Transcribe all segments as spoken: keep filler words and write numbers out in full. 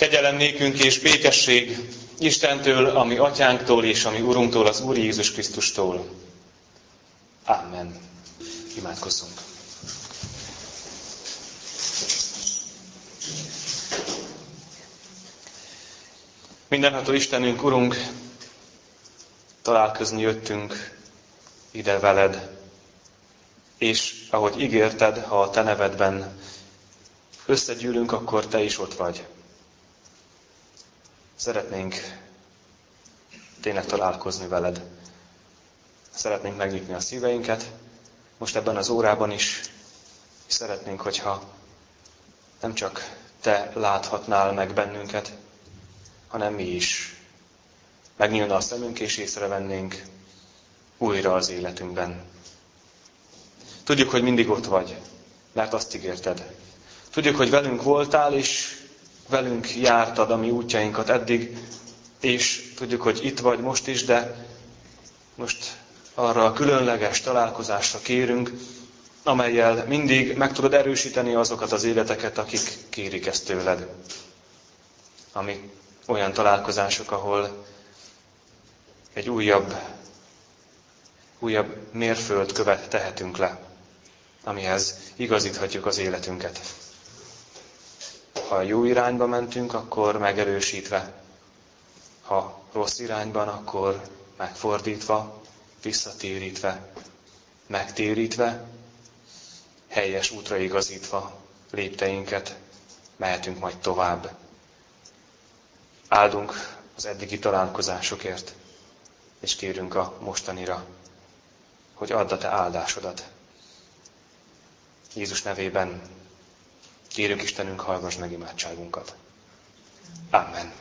Kegyelem nékünk és békesség Istentől, ami atyánktól és ami Urunktól, az Úr Jézus Krisztustól. Amen. Imádkozzunk. Mindenható Istenünk, Urunk, találkozni jöttünk ide veled, és ahogy ígérted, ha a te nevedben összegyűlünk, akkor te is ott vagy. Szeretnénk tényleg találkozni veled. Szeretnénk megnyitni a szíveinket, most ebben az órában is, és szeretnénk, hogyha nem csak te láthatnál meg bennünket, hanem mi is. Megnyílna a szemünk, és észrevennénk újra az életünkben. Tudjuk, hogy mindig ott vagy, mert azt ígérted. Tudjuk, hogy velünk voltál, és velünk jártad a mi útjainkat eddig, és tudjuk, hogy itt vagy most is, de most arra a különleges találkozásra kérünk, amellyel mindig meg tudod erősíteni azokat az életeket, akik kérik ezt tőled. Ami olyan találkozások, ahol egy újabb, újabb mérföldkövet tehetünk le, amihez igazíthatjuk az életünket. Ha a jó irányba mentünk, akkor megerősítve. Ha rossz irányban, akkor megfordítva, visszatérítve, megtérítve, helyes útra igazítva lépteinket, mehetünk majd tovább. Áldunk az eddigi találkozásokért, és kérünk a mostanira, hogy add a te áldásodat. Jézus nevében kérünk, Istenünk, hallgass meg imádságunkat. Amen.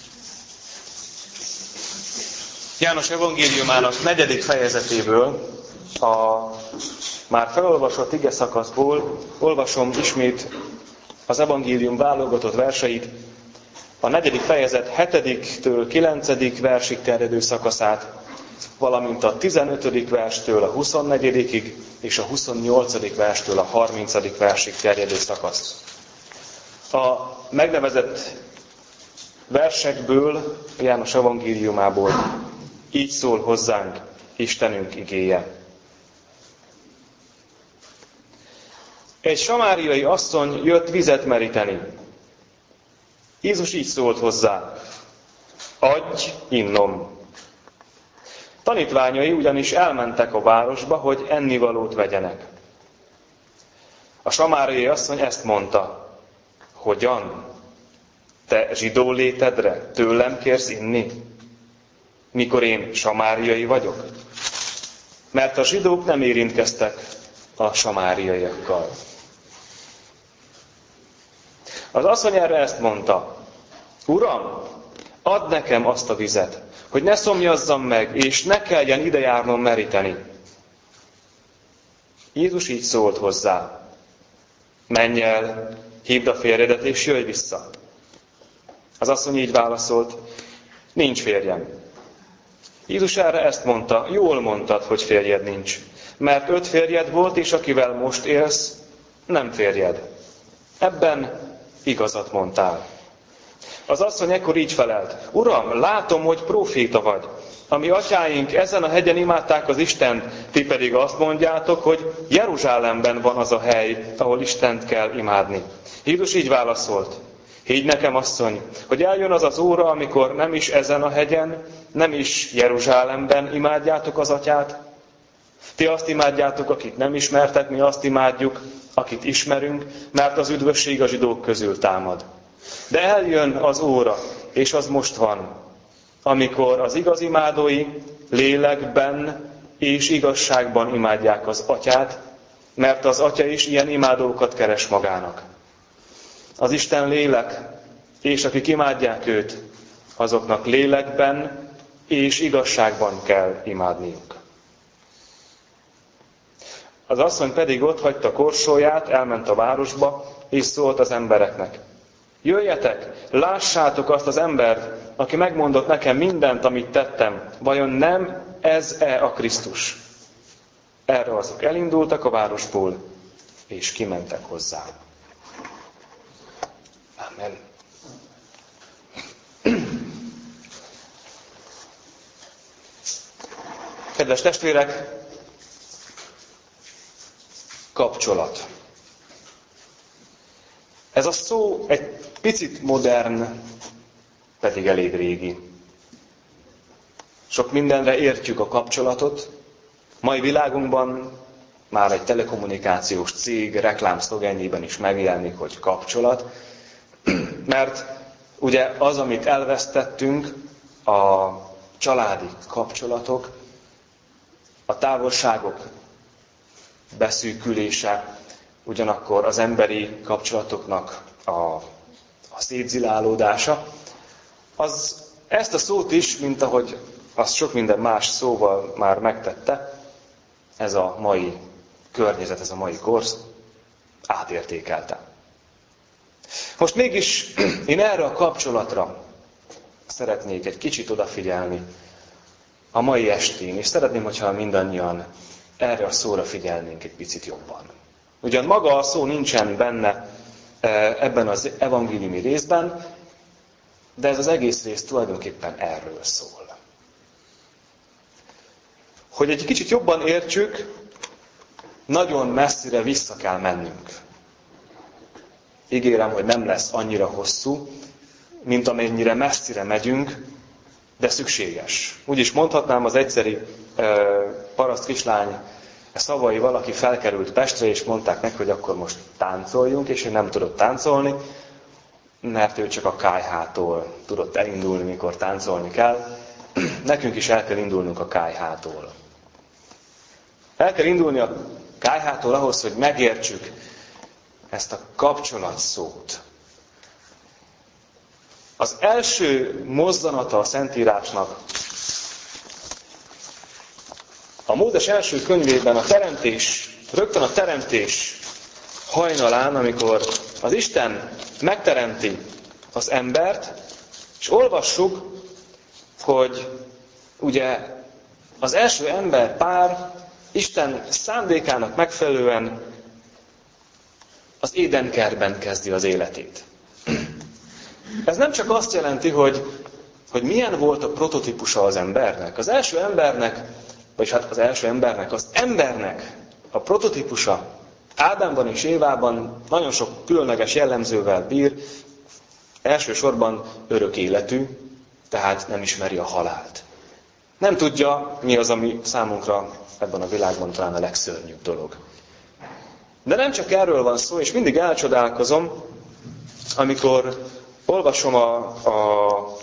János evangéliumának negyedik fejezetéből, a már felolvasott ige szakaszból olvasom ismét az evangélium válogatott verseit, a negyedik fejezet hetediktől kilencedik versig terjedő szakaszát, valamint a tizenötödik verstől a huszonnegyedikig és a huszonnyolcadik verstől a harmincadik versig terjedő szakasz. A megnevezett versekből, János evangéliumából így szól hozzánk Istenünk igéje. Egy samáriai asszony jött vizet meríteni. Jézus így szólt hozzá: adj innom. Tanítványai ugyanis elmentek a városba, hogy ennivalót vegyenek. A samáriai asszony ezt mondta: hogyan? Te zsidó létedre tőlem kérsz inni, mikor én samáriai vagyok? Mert a zsidók nem érintkeztek a samáriaiakkal. Az asszony erre ezt mondta: Uram, add nekem azt a vizet, hogy ne szomjazzam meg, és ne kelljen ide járnom meríteni. Jézus így szólt hozzá: menj el, hívd a férjedet, és jöjj vissza. Az asszony így válaszolt: nincs férjem. Jézus erre ezt mondta: jól mondtad, hogy férjed nincs, mert öt férjed volt, és akivel most élsz, nem férjed. Ebben igazat mondtál. Az asszony ekkor így felelt: Uram, látom, hogy próféta vagy. A mi atyáink ezen a hegyen imádták az Istent, ti pedig azt mondjátok, hogy Jeruzsálemben van az a hely, ahol Istent kell imádni. Jézus így válaszolt: higgy nekem, asszony, hogy eljön az az óra, amikor nem is ezen a hegyen, nem is Jeruzsálemben imádjátok az atyát. Ti azt imádjátok, akit nem ismertek, mi azt imádjuk, akit ismerünk, mert az üdvösség a zsidók közül támad. De eljön az óra, és az most van, amikor az igaz imádói lélekben és igazságban imádják az atyát, mert az atya is ilyen imádókat keres magának. Az Isten lélek, és akik imádják őt, azoknak lélekben és igazságban kell imádniuk. Az asszony pedig ott hagyta korsóját, elment a városba, és szólt az embereknek: jöjjetek, lássátok azt az embert, aki megmondott nekem mindent, amit tettem. Vajon nem ez-e a Krisztus? Erre azok elindultak a városból, és kimentek hozzá. Amen. Kedves testvérek, kapcsolat. Ez a szó egy picit modern, pedig elég régi. Sok mindenre értjük a kapcsolatot. Mai világunkban már egy telekommunikációs cég reklámszlogenjében is megjelenik, hogy kapcsolat. Mert ugye az, amit elvesztettünk, a családi kapcsolatok, a távolságok beszűkülése, ugyanakkor az emberi kapcsolatoknak a, a szétzilálódása, az ezt a szót is, mint ahogy azt sok minden más szóval már megtette, ez a mai környezet, ez a mai korsz átértékelte. Most mégis én erre a kapcsolatra szeretnék egy kicsit odafigyelni a mai estén, és szeretném, hogyha mindannyian erre a szóra figyelnénk egy picit jobban. Ugyan maga a szó nincsen benne ebben az evangéliumi részben, de ez az egész rész tulajdonképpen erről szól. Hogy egy kicsit jobban értsük, nagyon messzire vissza kell mennünk. Ígérem, hogy nem lesz annyira hosszú, mint amennyire messzire megyünk, de szükséges. Úgy is mondhatnám, az egyszeri e, paraszt kislány szavai, valaki felkerült Pestre, és mondták neki, hogy akkor most táncoljunk, és ő nem tudott táncolni, mert ő csak a kályhától tudott elindulni, mikor táncolni kell. Nekünk is el kell indulnunk a kályhától. El kell indulni a kályhától ahhoz, hogy megértsük ezt a kapcsolat szót. Az első mozzanata a Szentírásnak a Mózes első könyvében a teremtés, rögtön a teremtés hajnalán, amikor az Isten megteremti az embert, és olvassuk, hogy ugye az első ember pár Isten szándékának megfelelően az Édenkertben kezdi az életét. Ez nem csak azt jelenti, hogy, hogy milyen volt a prototípusa az embernek. Az első embernek, vagyis hát az első embernek, az embernek a prototípusa Ádámban és Évában nagyon sok különleges jellemzővel bír, elsősorban örök életű, tehát nem ismeri a halált. Nem tudja, mi az, ami számunkra ebben a világban talán a legszörnyűbb dolog. De nem csak erről van szó, és mindig elcsodálkozom, amikor olvasom a, a,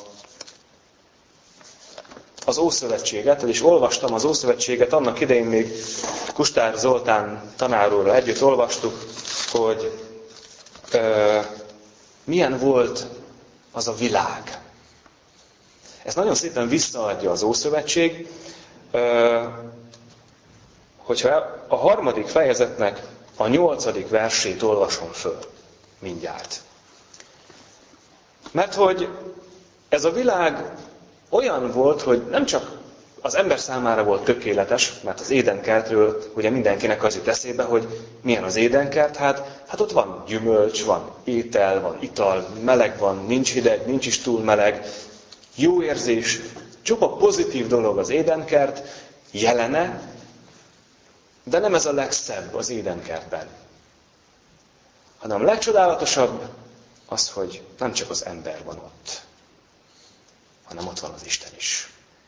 az Ószövetséget, és olvastam az Ószövetséget, annak idején még Kustár Zoltán tanárúrral együtt olvastuk, hogy ö, milyen volt az a világ. Ez nagyon szépen visszaadja az Ószövetség, ö, hogyha a harmadik fejezetnek a nyolcadik versét olvasom föl mindjárt. Mert hogy ez a világ olyan volt, hogy nem csak az ember számára volt tökéletes, mert az Édenkertről ugye mindenkinek az jut eszébe, hogy milyen az Édenkert, hát, hát ott van gyümölcs, van étel, van ital, meleg van, nincs hideg, nincs is túl meleg, jó érzés, csupa pozitív dolog az Édenkert jelene, de nem ez a legszebb az Édenkertben. Hanem a legcsodálatosabb az, hogy nem csak az ember van ott, hanem ott van az Isten is.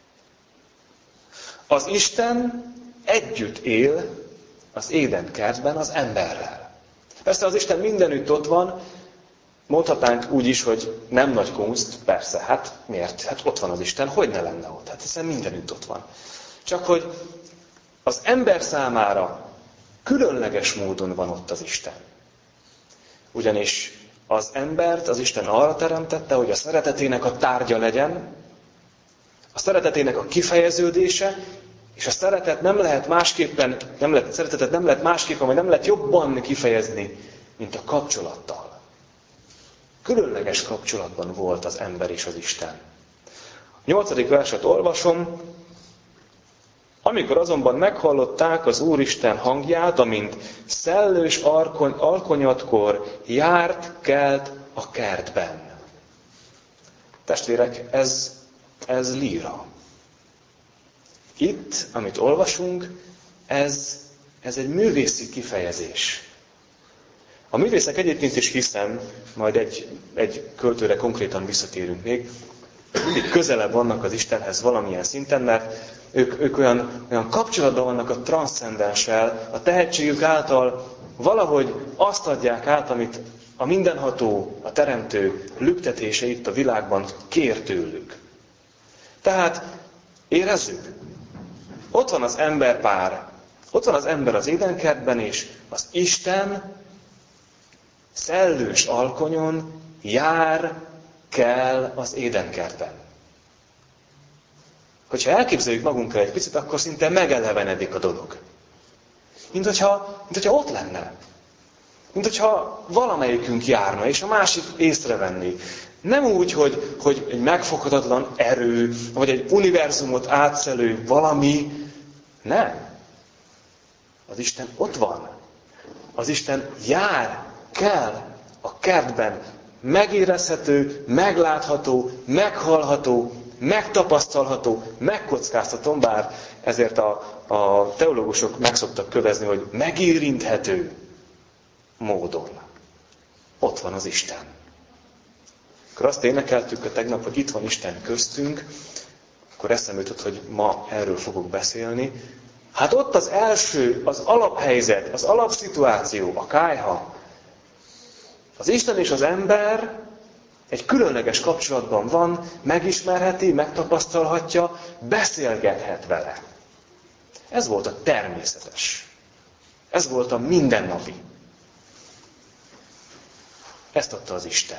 Az Isten együtt él az Édenkertben az emberrel. Persze az Isten mindenütt ott van, mondhatnánk úgy is, hogy nem nagy kunst, persze, hát miért? Hát ott van az Isten, hogy ne lenne ott? Hát hiszen mindenütt ott van. Csak hogy az ember számára különleges módon van ott az Isten. Ugyanis az embert az Isten arra teremtette, hogy a szeretetének a tárgya legyen, a szeretetének a kifejeződése, és a szeretet nem lehet másképpen, nem lehet, szeretetet nem lehet másképpen, vagy nem lehet jobban kifejezni, mint a kapcsolattal. Különleges kapcsolatban volt az ember és az Isten. A nyolcadik verset olvasom. Amikor azonban meghallották az Úristen hangját, amint szellős alkony, alkonyatkor járt, kelt a kertben. Testvérek, ez, ez líra. Itt, amit olvasunk, ez, ez egy művészi kifejezés. A művészek egyébként is hiszem, majd egy, egy költőre konkrétan visszatérünk még, mindig közelebb vannak az Istenhez valamilyen szinten, mert ők, ők olyan, olyan kapcsolatban vannak a transzcendenssel, a tehetségük által valahogy azt adják át, amit a mindenható, a teremtő lüktetése itt a világban kér tőlük. Tehát érezzük, ott van az emberpár, ott van az ember az édenkertben, és az Isten szellős alkonyon jár, kell az édenkertben. Hogyha elképzeljük magunkra egy picit, akkor szinte megelevenedik a dolog. Mint hogyha, mint hogyha ott lenne. Mint hogyha valamelyikünk járna, és a másik észrevenni. Nem úgy, hogy, hogy egy megfoghatatlan erő, vagy egy univerzumot átszelő valami. Nem. Az Isten ott van. Az Isten jár, kell a kertben. Megérezhető, meglátható, meghallható, megtapasztalható, megkockáztató, bár ezért a, a teológusok meg szoktak kövezni, hogy megérinthető módon. Ott van az Isten. Akkor azt énekeltük a tegnap, hogy itt van Isten köztünk, akkor eszembe jutott, hogy ma erről fogok beszélni. Hát ott az első, az alaphelyzet, az alapszituáció, a kályha. Az Isten és az ember egy különleges kapcsolatban van, megismerheti, megtapasztalhatja, beszélgethet vele. Ez volt a természetes. Ez volt a mindennapi. Ezt adta az Isten.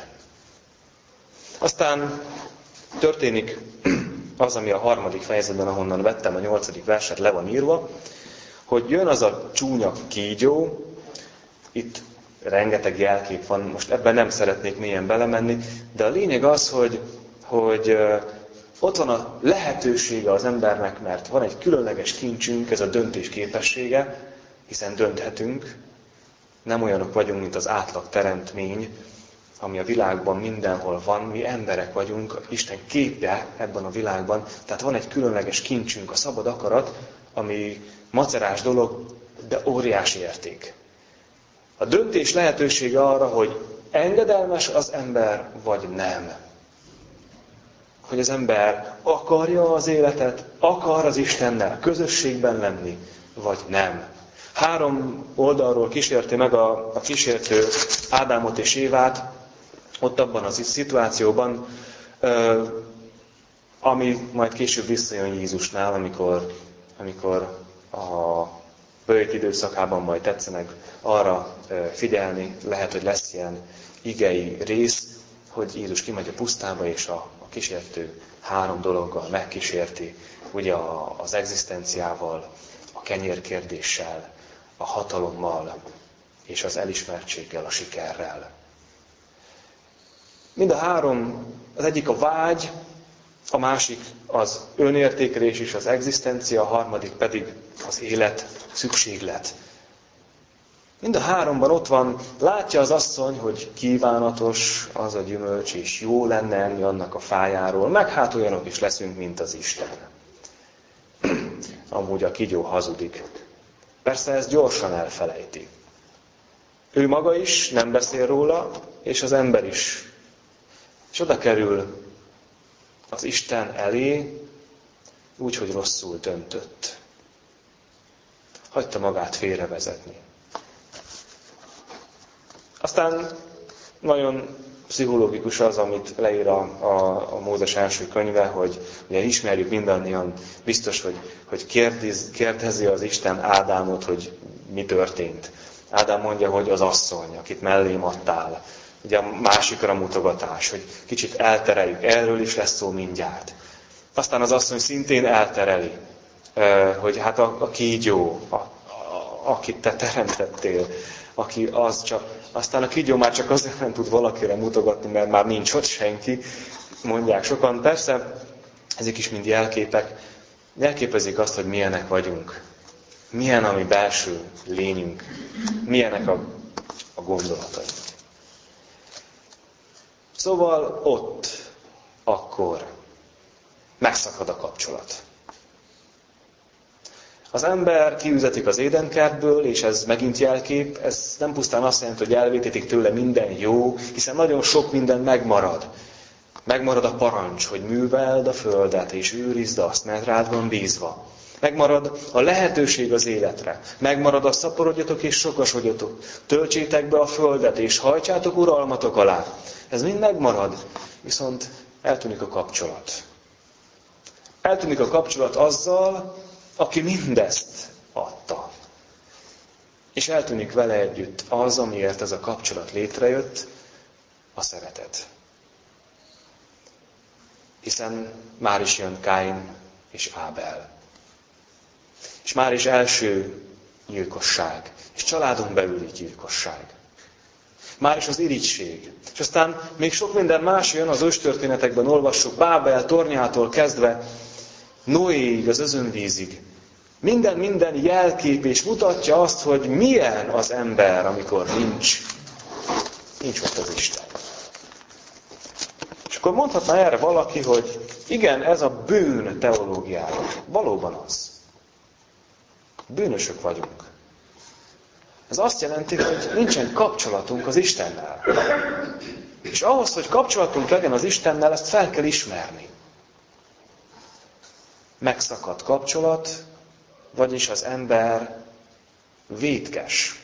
Aztán történik az, ami a harmadik fejezetben, ahonnan vettem a nyolcadik verset, le van írva, hogy jön az a csúnya kígyó, itt rengeteg jelkép van, most ebben nem szeretnék mélyen belemenni, de a lényeg az, hogy, hogy ott van a lehetősége az embernek, mert van egy különleges kincsünk, ez a döntés képessége, hiszen dönthetünk, nem olyanok vagyunk, mint az átlag teremtmény, ami a világban mindenhol van, mi emberek vagyunk, Isten képe ebben a világban, tehát van egy különleges kincsünk, a szabad akarat, ami macerás dolog, de óriási érték. A döntés lehetősége arra, hogy engedelmes az ember, vagy nem. Hogy az ember akarja az életet, akar az Istennel közösségben lenni, vagy nem. Három oldalról kísérte meg a, a kísértő Ádámot és Évát, ott abban az szituációban, ö, ami majd később visszajön Jézusnál, amikor, amikor a bőjt időszakában majd tetszenek arra figyelni, lehet, hogy lesz ilyen igei rész, hogy Jézus kimegy a pusztába, és a, a kísértő három dologgal megkísérti, ugye a, az egzisztenciával, a kenyérkérdéssel, a hatalommal, és az elismertséggel, a sikerrel. Mind a három, az egyik a vágy, a másik az önértékelés és az egzisztencia, a harmadik pedig az élet, szükséglet. Mind a háromban ott van, látja az asszony, hogy kívánatos az a gyümölcs, és jó lenne enni annak a fájáról, meg hát olyanok is leszünk, mint az Isten. Amúgy a kígyó hazudik. Persze ezt gyorsan elfelejti. Ő maga is nem beszél róla, és az ember is. És oda kerül az Isten elé, úgy, hogy rosszul döntött. Hagyta magát félrevezetni. Aztán nagyon pszichológikus az, amit leír a, a, a Mózes első könyve, hogy ugye ismerjük mindannyian, biztos, hogy, hogy kérdez, kérdezi az Isten Ádámot, hogy mi történt. Ádám mondja, hogy az asszony, akit mellém adtál. Ugye a másikra mutogatás, hogy kicsit eltereljük, erről is lesz szó mindjárt. Aztán az asszony szintén eltereli, hogy hát a, a kígyó, a, a, akit te teremtettél, aki az csak, aztán a kígyó már csak azért nem tud valakire mutogatni, mert már nincs ott senki, mondják sokan. Persze, ezek is mind jelképek, jelképezik azt, hogy milyenek vagyunk. Milyen a mi belső lényünk, milyenek a, a gondolataink. Szóval ott, akkor megszakad a kapcsolat. Az ember kiüzetik az édenkertből, és ez megint jelkép, ez nem pusztán azt jelenti, hogy elvétítik tőle minden jó, hiszen nagyon sok minden megmarad. Megmarad a parancs, hogy műveld a földet, és őrizd azt, mert rád van bízva. Megmarad a lehetőség az életre. Megmarad a szaporodjatok és sokasodjatok. Töltsétek be a földet, és hajtsátok uralmatok alá. Ez mind megmarad, viszont eltűnik a kapcsolat. Eltűnik a kapcsolat azzal, aki mindezt adta. És eltűnik vele együtt az, amiért ez a kapcsolat létrejött, a szeretet. Hiszen már is jön Káin és Ábel. És már is első gyilkosság. És családon belüli gyilkosság. Már is az irigység. És aztán még sok minden más jön, az őstörténetekben olvassuk, Bábel tornyától kezdve, Noéig, az özönvízig. Minden, minden jelkép és mutatja azt, hogy milyen az ember, amikor nincs. Nincs ott az Isten. És akkor mondhatná erre valaki, hogy igen, ez a bűn teológiája. Valóban az. Bűnösök vagyunk. Ez azt jelenti, hogy nincsen kapcsolatunk az Istennel. És ahhoz, hogy kapcsolatunk legyen az Istennel, ezt fel kell ismerni. Megszakadt kapcsolat, vagyis az ember vétkes.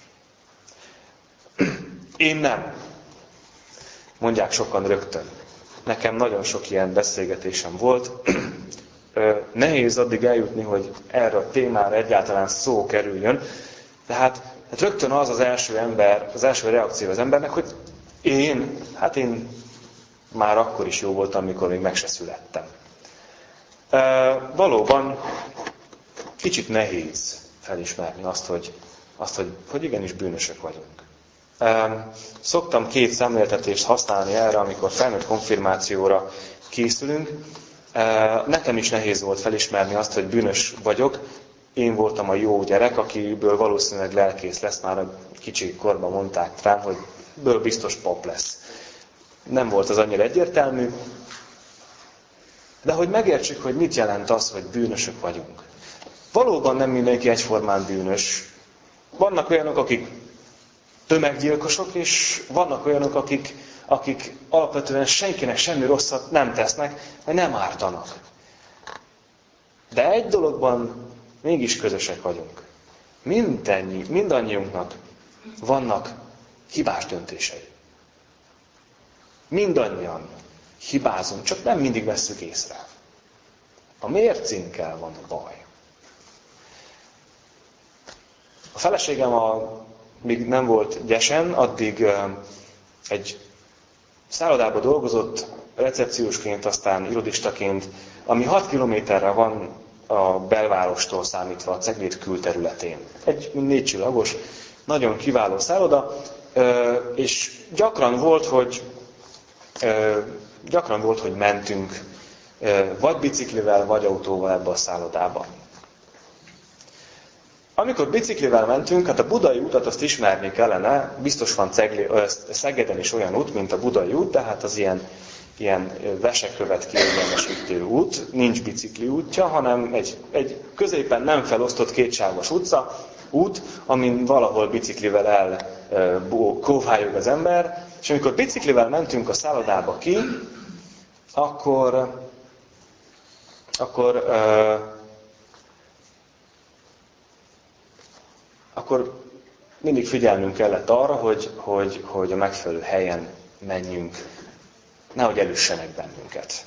Én nem. Mondják sokan rögtön. Nekem nagyon sok ilyen beszélgetésem volt. Nehéz addig eljutni, hogy erre a témára egyáltalán szó kerüljön. Tehát hát rögtön az az első ember, az első reakció az embernek, hogy én, hát én már akkor is jó voltam, amikor még meg se születtem. E, valóban kicsit nehéz felismerni azt, hogy, azt, hogy, hogy igenis bűnösök vagyunk. E, szoktam két szemléltetést használni erre, amikor felnőtt konfirmációra készülünk. E, nekem is nehéz volt felismerni azt, hogy bűnös vagyok. Én voltam a jó gyerek, akiből valószínűleg lelkész lesz, már a kicsi korban mondták rám, hogy ből biztos pap lesz. Nem volt az annyira egyértelmű, de hogy megértsük, hogy mit jelent az, hogy bűnösök vagyunk. Valóban nem mindenki egyformán bűnös. Vannak olyanok, akik tömeggyilkosok, és vannak olyanok, akik, akik alapvetően senkinek semmi rosszat nem tesznek, vagy nem ártanak. De egy dologban mégis közösek vagyunk. Mindennyi, mindannyiunknak vannak hibás döntései. Mindannyian hibázunk, csak nem mindig vesszük észre. A mércénkkel van a baj. A feleségem, a, míg nem volt gyesen, addig egy szállodában dolgozott, recepciósként, aztán irodistaként, ami hat kilométerre van a belvárostól számítva, a Ceglét külterületén. Egy négy csillagos, nagyon kiváló szálloda, és gyakran volt, hogy gyakran volt, hogy mentünk vagy biciklivel, vagy autóval ebbe a szállodába. Amikor biciklivel mentünk, hát a budai utat azt ismerni kellene, biztos van Cegli, Szegeden is olyan út, mint a budai út, tehát az ilyen, ilyen vesekövet kiegyenesítő út, nincs bicikli útja, hanem egy, egy középen nem felosztott kétsávos utca, út, amin valahol biciklivel el kóvályog az ember, és amikor biciklivel mentünk a szállodába ki, akkor, akkor, uh, akkor mindig figyelnünk kellett arra, hogy, hogy, hogy a megfelelő helyen menjünk, nehogy elüssenek bennünket.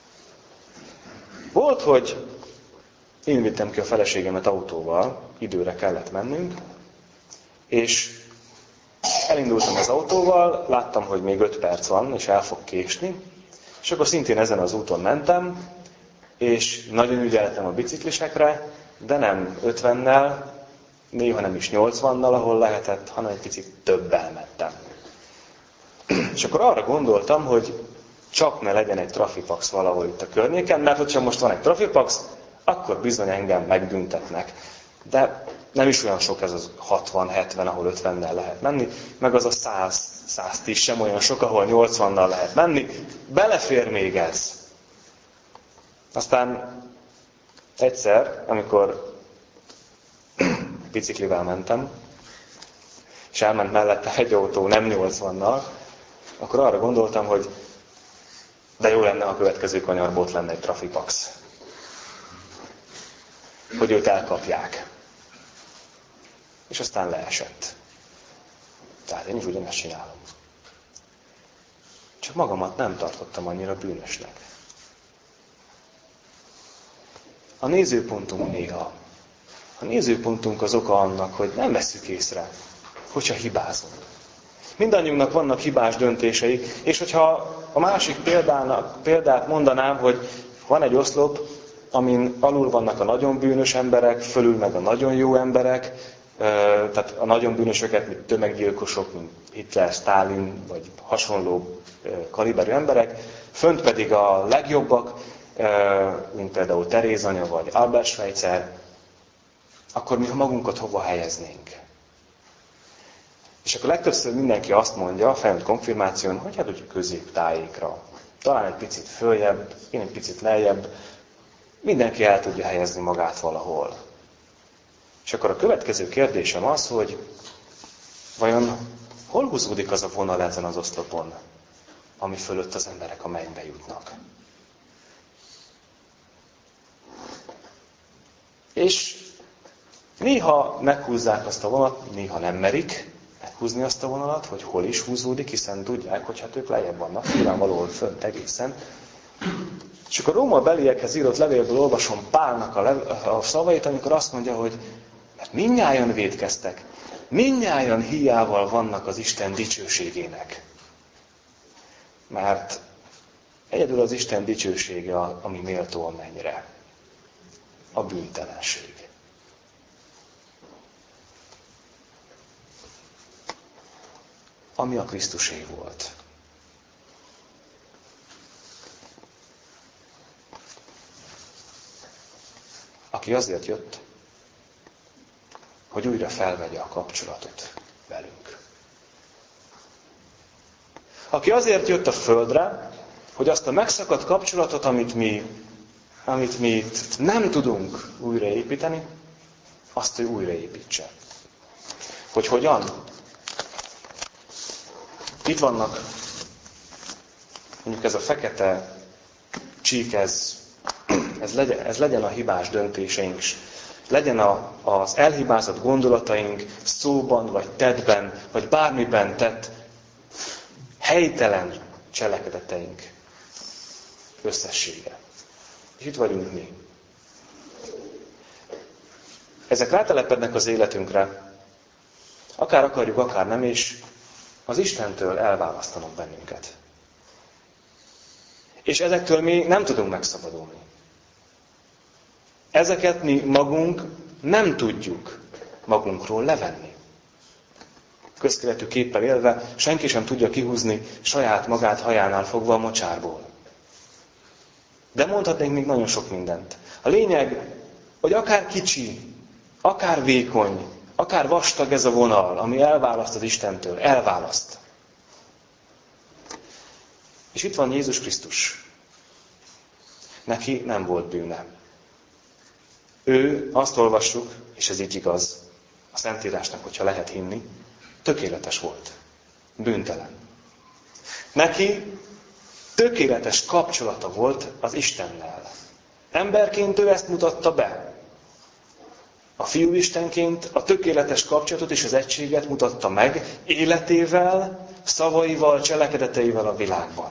Volt, hogy én vittem ki a feleségemet autóval, időre kellett mennünk, és elindultam az autóval, láttam, hogy még öt perc van, és el fog késni, és akkor szintén ezen az úton mentem, és nagyon ügyeltem a biciklisekre, de nem ötvennel, néha nem is nyolcvannal, ahol lehetett, hanem egy picit többel mentem. És akkor arra gondoltam, hogy csak ne legyen egy trafipax valahol itt a környéken, mert hogyha most van egy trafipax, akkor bizony engem megbüntetnek. De nem is olyan sok ez az hatvan-hetven, ahol ötvennel lehet menni, meg az a száz-száztíz sem olyan sok, ahol nyolcvannal lehet menni. Belefér még ez. Aztán egyszer, amikor biciklivel mentem, és elment mellette egy autó, nem nyolcvannal, akkor arra gondoltam, hogy de jó lenne, ha a következő kanyarból ott lenne egy trafipax. Hogy őt elkapják. És aztán leesett. Tehát én is ugyanezt csinálom. Csak magamat nem tartottam annyira bűnösnek. A nézőpontunk néha. A nézőpontunk az oka annak, hogy nem vesszük észre, hogyha hibázunk. Mindannyiunknak vannak hibás döntéseik, és hogyha a másik példának, példát mondanám, hogy van egy oszlop, amin alul vannak a nagyon bűnös emberek, fölül meg a nagyon jó emberek, tehát a nagyon bűnösöket, mint tömeggyilkosok, mint Hitler, Stalin, vagy hasonló kaliberű emberek, fönt pedig a legjobbak, mint például Teréz anya, vagy Albert Schweitzer, akkor mi magunkat hova helyeznénk? És akkor legtöbbször mindenki azt mondja a felnőtt konfirmáción, hogy hát úgy középtájékra. Talán egy picit följebb, én egy picit lejjebb. Mindenki el tudja helyezni magát valahol. És akkor a következő kérdésem az, hogy vajon hol húzódik az a vonal ezen az oszlopon, ami fölött az emberek a mennybe jutnak? És néha meghúzzák azt a vonalat, néha nem merik meghúzni azt a vonalat, hogy hol is húzódik, hiszen tudják, hogy hát ők lejjebb vannak, nyilvánvalóan fönt egészen. És akkor a Róma beliekhez írott levélből olvasom Pálnak a, lev- a szavait, amikor azt mondja, hogy mert mindnyájan vétkeztek, mindnyájan híjával vannak az Isten dicsőségének. Mert egyedül az Isten dicsősége, ami méltó a mennyre. A bűntelenség. Ami a Krisztusé volt. Aki azért jött, hogy újra felvegye a kapcsolatot velünk. Aki azért jött a földre, hogy azt a megszakadt kapcsolatot, amit mi, amit mi itt nem tudunk újraépíteni, azt ő újraépítse. Hogy hogyan? Itt vannak, mondjuk ez a fekete csík, ez, ez, legyen, ez legyen a hibás döntéseink, legyen a, az elhibázott gondolataink szóban, vagy tettben, vagy bármiben tett helytelen cselekedeteink összessége. És itt vagyunk mi. Ezek rátelepednek az életünkre, akár akarjuk, akár nem, és az Istentől elválasztanak bennünket. És ezektől mi nem tudunk megszabadulni. Ezeket mi magunk nem tudjuk magunkról levenni. Közkeletű képpel élve senki sem tudja kihúzni saját magát hajánál fogva a mocsárból. De mondhatnénk még nagyon sok mindent. A lényeg, hogy akár kicsi, akár vékony, akár vastag ez a vonal, ami elválaszt az Istentől, elválaszt. És itt van Jézus Krisztus. Neki nem volt bűne. Ő, azt olvassuk, és ez így igaz, a Szentírásnak, hogyha lehet hinni, tökéletes volt. Bűntelen. Neki tökéletes kapcsolata volt az Istennel. Emberként ő ezt mutatta be. A Fiú Istenként a tökéletes kapcsolatot és az egységet mutatta meg életével, szavaival, cselekedeteivel a világban.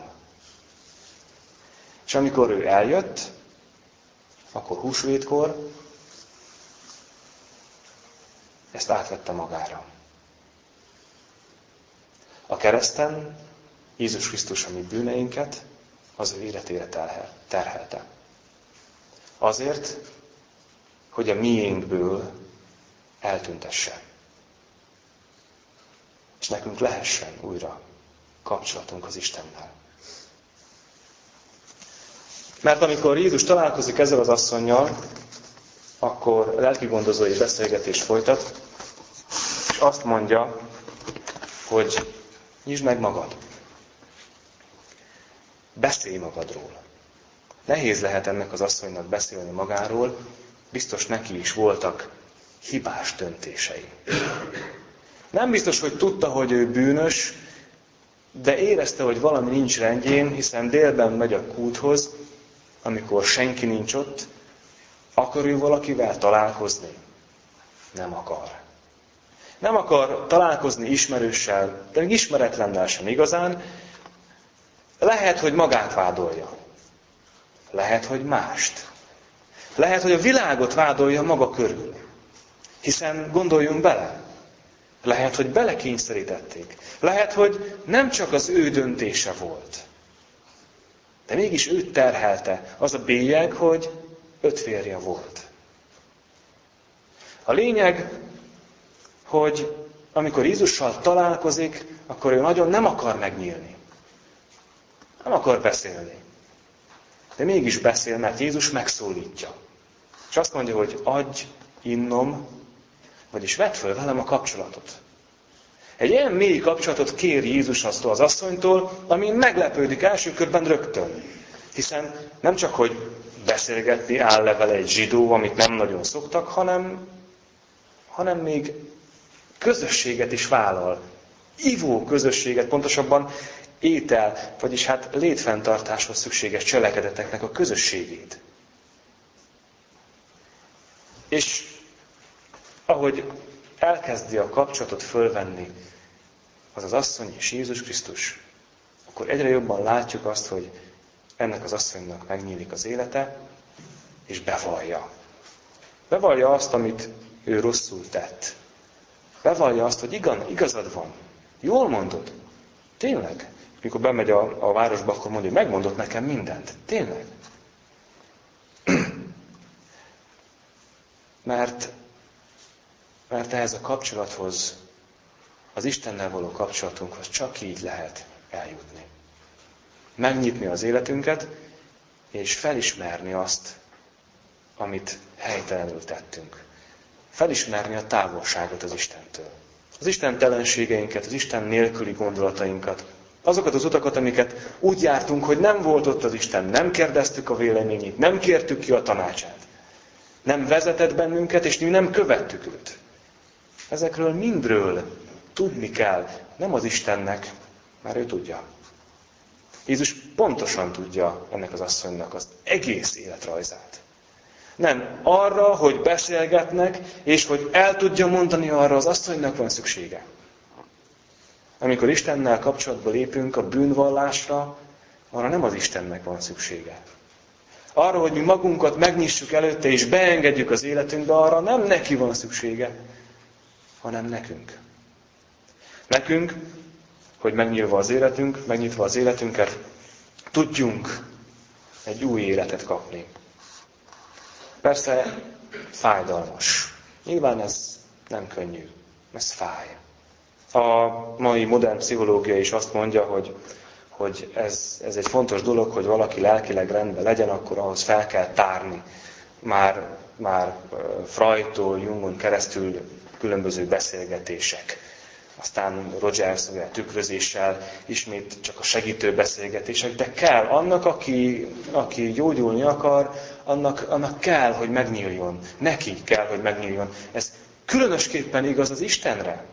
És amikor ő eljött, akkor húsvétkor ezt átvette magára. A kereszten Jézus Krisztus a mi bűneinket az ő életére terhelte. Azért, hogy a miénkből eltüntesse. És nekünk lehessen újra kapcsolatunk az Istennel. Mert amikor Jézus találkozik ezzel az asszonnyal, akkor lelkigondozói beszélgetés folytat, és azt mondja, hogy nyisd meg magad. Beszélj magadról. Nehéz lehet ennek az asszonynak beszélni magáról, biztos neki is voltak hibás döntései. Nem biztos, hogy tudta, hogy ő bűnös, de érezte, hogy valami nincs rendjén, hiszen délben megy a kúthoz, amikor senki nincs ott, akar ő valakivel találkozni? Nem akar. Nem akar találkozni ismerőssel, de még ismeretlennel sem igazán. Lehet, hogy magát vádolja. Lehet, hogy mást. Lehet, hogy a világot vádolja maga körül. Hiszen gondoljunk bele. Lehet, hogy belekényszerítették. Lehet, hogy nem csak az ő döntése volt. De mégis őt terhelte az a bélyeg, hogy öt férje volt. A lényeg, hogy amikor Jézussal találkozik, akkor ő nagyon nem akar megnyílni. Nem akar beszélni. De mégis beszél, mert Jézus megszólítja. És azt mondja, hogy adj innom, vagyis vedd föl velem a kapcsolatot. Egy ilyen mély kapcsolatot kér Jézus aztól az asszonytól, ami meglepődik első körben rögtön. Hiszen nem csak, hogy beszélgetni áll le vele egy zsidó, amit nem nagyon szoktak, hanem, hanem még közösséget is vállal. Ivó közösséget, pontosabban étel, vagyis hát létfenntartáshoz szükséges cselekedeteknek a közösségét. És ahogy elkezdi a kapcsolatot fölvenni az az asszony és Jézus Krisztus, akkor egyre jobban látjuk azt, hogy ennek az asszonynak megnyílik az élete, és bevallja. Bevallja azt, amit ő rosszul tett. Bevallja azt, hogy igen, igazad van. Jól mondod. Tényleg. Mikor bemegy a, a városba, akkor mondja, hogy megmondott nekem mindent. Tényleg. Mert, mert ehhez a kapcsolathoz, az Istennel való kapcsolatunkhoz csak így lehet eljutni. Megnyitni az életünket, és felismerni azt, amit helytelenül tettünk. Felismerni a távolságot az Istentől. Az istentelenségeinket, az Isten nélküli gondolatainkat, azokat az utakat, amiket úgy jártunk, hogy nem volt ott az Isten, nem kérdeztük a véleményét, nem kértük ki a tanácsát. Nem vezetett bennünket, és mi nem követtük őt. Ezekről mindről tudni kell, nem az Istennek, már ő tudja. Jézus pontosan tudja ennek az asszonynak az egész életrajzát. Nem arra, hogy beszélgetnek, és hogy el tudja mondani, arra az asszonynak van szüksége. Amikor Istennel kapcsolatba lépünk a bűnvallásra, arra nem az Istennek van szüksége. Arra, hogy mi magunkat megnyissuk előtte, és beengedjük az életünkbe, arra nem neki van szüksége, hanem nekünk. Nekünk, hogy megnyilva az életünk, megnyitva az életünket, tudjunk egy új életet kapni. Persze fájdalmas. Nyilván ez nem könnyű. Ez fáj. A mai modern pszichológia is azt mondja, hogy, hogy ez, ez egy fontos dolog, hogy valaki lelkileg rendben legyen, akkor ahhoz fel kell tárni. Már, már Freudtól, Jungon keresztül különböző beszélgetések. Aztán Rogers tükrözéssel, ismét csak a segítő beszélgetések, de kell annak, aki, aki gyógyulni akar, annak, annak kell, hogy megnyíljon. Neki kell, hogy megnyíljon. Ez különösképpen igaz az Istenre.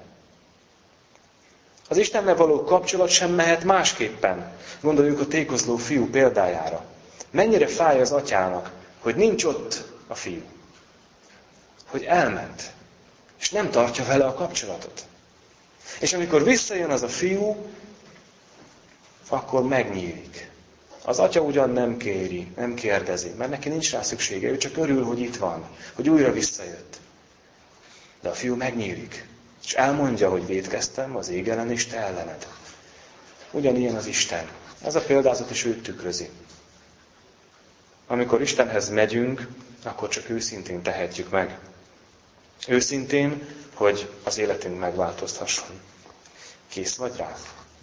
Az Istennel való kapcsolat sem mehet másképpen. Gondoljunk a tékozló fiú példájára. Mennyire fáj az atyának, hogy nincs ott a fiú. Hogy elment, és nem tartja vele a kapcsolatot. És amikor visszajön az a fiú, akkor megnyílik. Az atya ugyan nem kéri, nem kérdezi, mert neki nincs rá szüksége, ő csak örül, hogy itt van, hogy újra visszajött. De a fiú megnyílik, és elmondja, hogy vétkeztem az ég ellen és te ellened. Ugyanilyen az Isten. Ez a példázat is őt tükrözi. Amikor Istenhez megyünk, akkor csak őszintén tehetjük meg. Őszintén, hogy az életünk megváltozhasson. Kész vagy rá?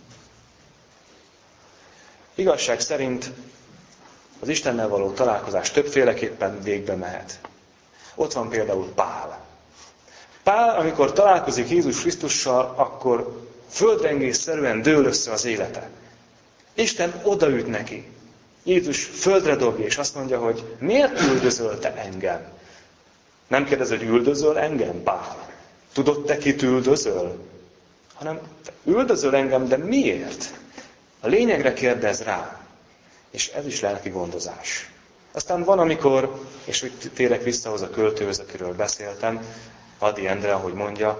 Igazság szerint az Istennel való találkozás többféleképpen végbe mehet. Ott van például Pál. Pál, amikor találkozik Jézus Krisztussal, akkor földrengésszerűen dől össze az élete. Isten odaüt neki. Jézus földre dobja, és azt mondja, hogy miért üldözölte engem? Nem kérdez, hogy üldözöl engem, Pál? Tudod te, kit üldözöl? Hanem üldözöl engem, de miért? A lényegre kérdez rá. És ez is lelki gondozás. Aztán van, amikor, és úgy térek vissza ahhoz a költőhöz, akiről beszéltem, Ady Endre, ahogy mondja,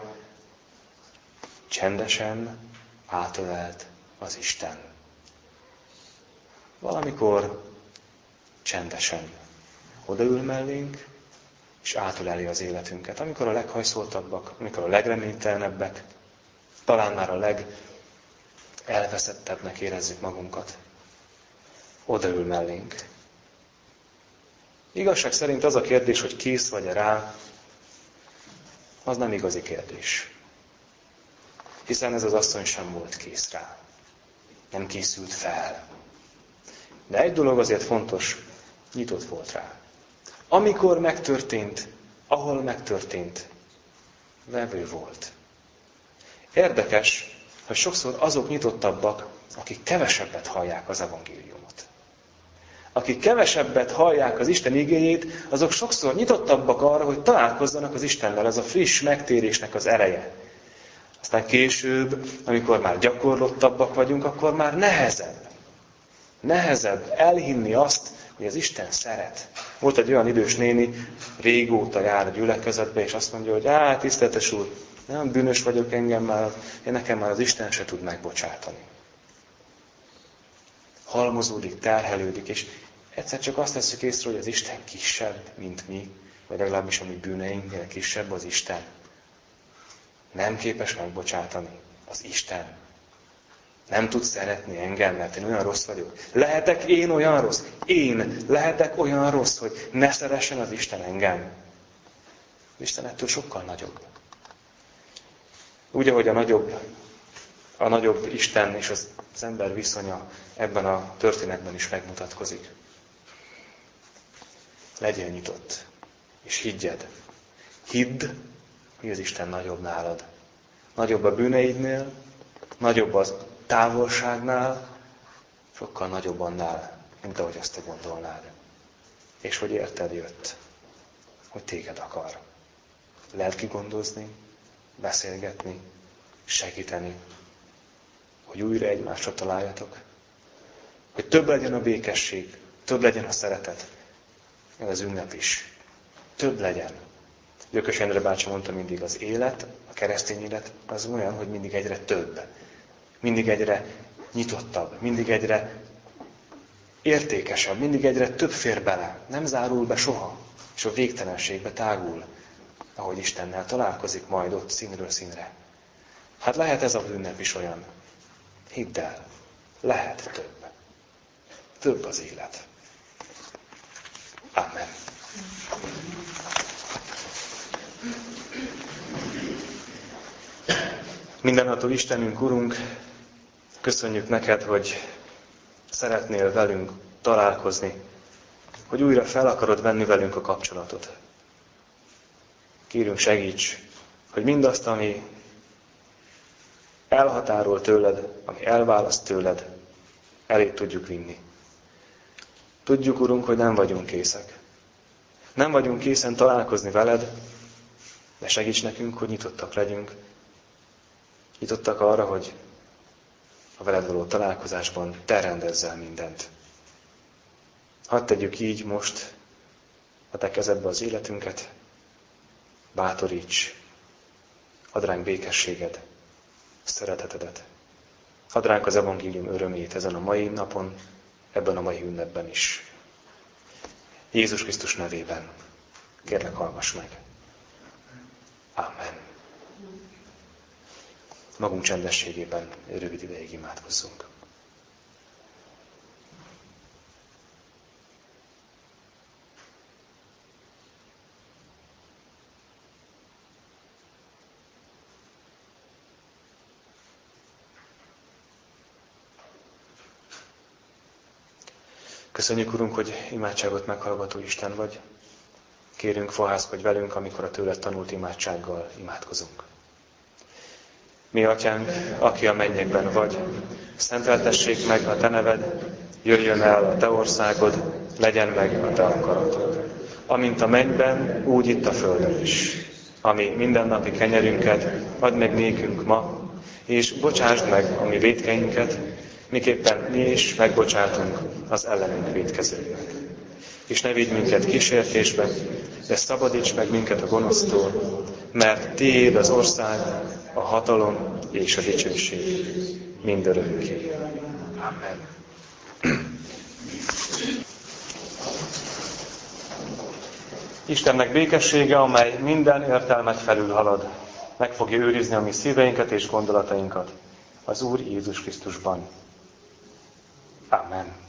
csendesen átölelt az Isten. Valamikor csendesen odaül mellénk, és átöleli az életünket. Amikor a leghajszoltabbak, amikor a legreménytelenebbek, talán már a legelveszettebbnek érezzük magunkat. Odaül mellénk. Igazság szerint az a kérdés, hogy kész vagy-e rá, az nem igazi kérdés. Hiszen ez az asszony sem volt kész rá. Nem készült fel. De egy dolog azért fontos, nyitott volt rá. Amikor megtörtént, ahol megtörtént, vevő volt. Érdekes, hogy sokszor azok nyitottabbak, akik kevesebbet hallják az evangéliumot. Akik kevesebbet hallják az Isten igéjét, azok sokszor nyitottabbak arra, hogy találkozzanak az Istennel, ez a friss megtérésnek az ereje. Aztán később, amikor már gyakorlottabbak vagyunk, akkor már nehezebb. Nehezebb elhinni azt, hogy az Isten szeret. Volt egy olyan idős néni, régóta jár a gyülekezetbe, és azt mondja, hogy á, tiszteletes úr, nem bűnös vagyok, engem már, én nekem már az Isten se tud megbocsátani. Halmozódik, terhelődik, és egyszer csak azt tesszük észre, hogy az Isten kisebb, mint mi, vagy legalábbis a mi bűneinknél kisebb az Isten. Nem képes megbocsátani az Isten. Nem tud szeretni engem, mert én olyan rossz vagyok. Lehetek én olyan rossz? Én lehetek olyan rossz, hogy ne szeressen az Isten engem? Isten ettől sokkal nagyobb. Úgy, ahogy a nagyobb, a nagyobb Isten és az, az ember viszonya ebben a történetben is megmutatkozik. Legyél nyitott, és higgyed. Hidd, hogy az Isten nagyobb nálad. Nagyobb a bűneidnél, nagyobb az távolságnál, sokkal nagyobb annál, mint ahogy azt te gondolnád. És hogy érted jött, hogy téged akar. Lelki gondozni, beszélgetni, segíteni, hogy újra egymásra találjatok. Hogy több legyen a békesség, több legyen a szeretet, meg az ünnep is. Több legyen. Gyökös Endre bácsi mondta mindig, az élet, a keresztény élet az olyan, hogy mindig egyre több. Mindig egyre nyitottabb, mindig egyre értékesebb, mindig egyre több fér bele. Nem zárul be soha, és a végtelenségbe tágul, ahogy Istennel találkozik majd ott színről színre. Hát lehet ez a ünnep is olyan. Hidd el, lehet több. Több az élet. Amen. Mindenható Istenünk, Urunk, köszönjük neked, hogy szeretnél velünk találkozni, hogy újra fel akarod venni velünk a kapcsolatot. Kérünk, segíts, hogy mindazt, ami elhatárol tőled, ami elválaszt tőled, elé tudjuk vinni. Tudjuk, Urunk, hogy nem vagyunk készek. Nem vagyunk készen találkozni veled, de segíts nekünk, hogy nyitottak legyünk. Nyitottak arra, hogy a veled való találkozásban te rendezzel mindent. Hadd tegyük így most a te kezedbe az életünket, bátoríts, add ránk békességed, szeretetedet. Add ránk az evangélium örömét ezen a mai napon, ebben a mai ünnepben is. Jézus Krisztus nevében. Kérlek, hallgass meg. Amen. Magunk csendességében rövid ideig imádkozzunk. Köszönjük, Urunk, hogy imádságot meghallgató Isten vagy. Kérünk, fohászkodj velünk, amikor a tőled tanult imádsággal imádkozunk. Mi, Atyánk, aki a mennyekben vagy, szenteltessék meg a te neved, jöjjön el a te országod, legyen meg a te akaratod. amint a mennyben, úgy itt a földön is. Ami mindennapi kenyerünket add meg nékünk ma, és bocsásd meg a mi vétkeinket, miképpen mi is megbocsátunk az ellenünk vétkezőknek. És ne vigy minket kísértésbe, de szabadíts meg minket a gonosztól, mert tiéd az ország, a hatalom és a dicsőség mindörökké. Amen. Istennek békessége, amely minden értelmet felülhalad, meg fogja őrizni a mi szíveinket és gondolatainkat az Úr Jézus Krisztusban. Amen.